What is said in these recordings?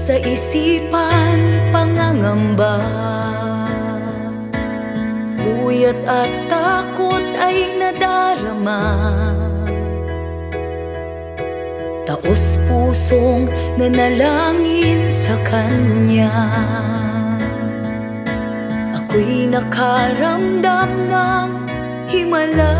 sa isipan pangangamba. Puyat at takot ay nadarama, taos pusong nanalangin sa Kanya. Ako'y nakaramdam ng himala.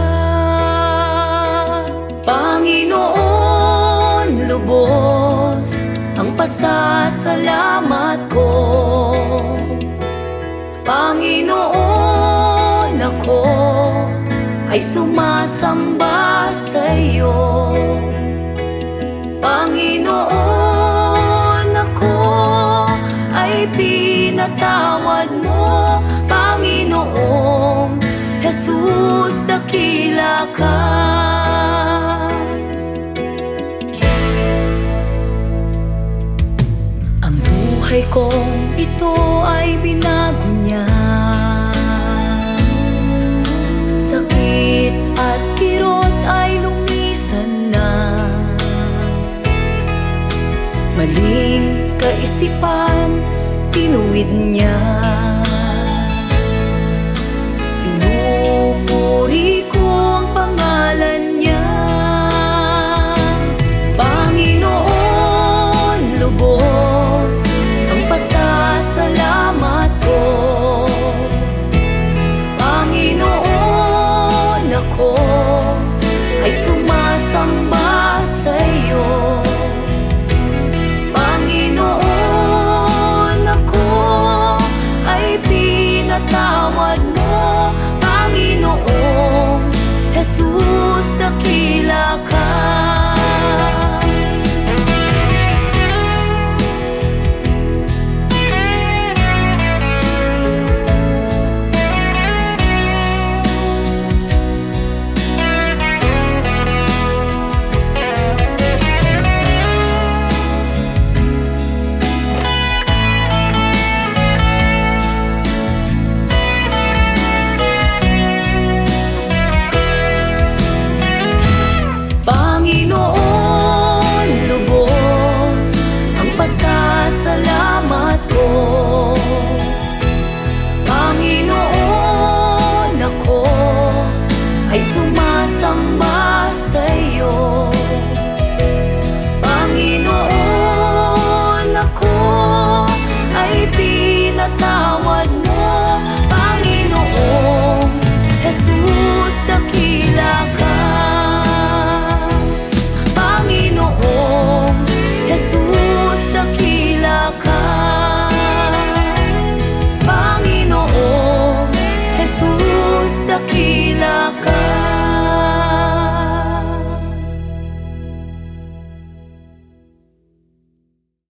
Panginoon, lubos ang pasasalamat ko. Panginoon, ako ay sumasamba sa'yo. Panginoon, ako ay pinatawad mo. Panginoong Jesus, dakila ka. Ang buhay kong ito ay binago niya. Sakit at kirot ay lumisan na. Maling kaisipan, tinuwid niya.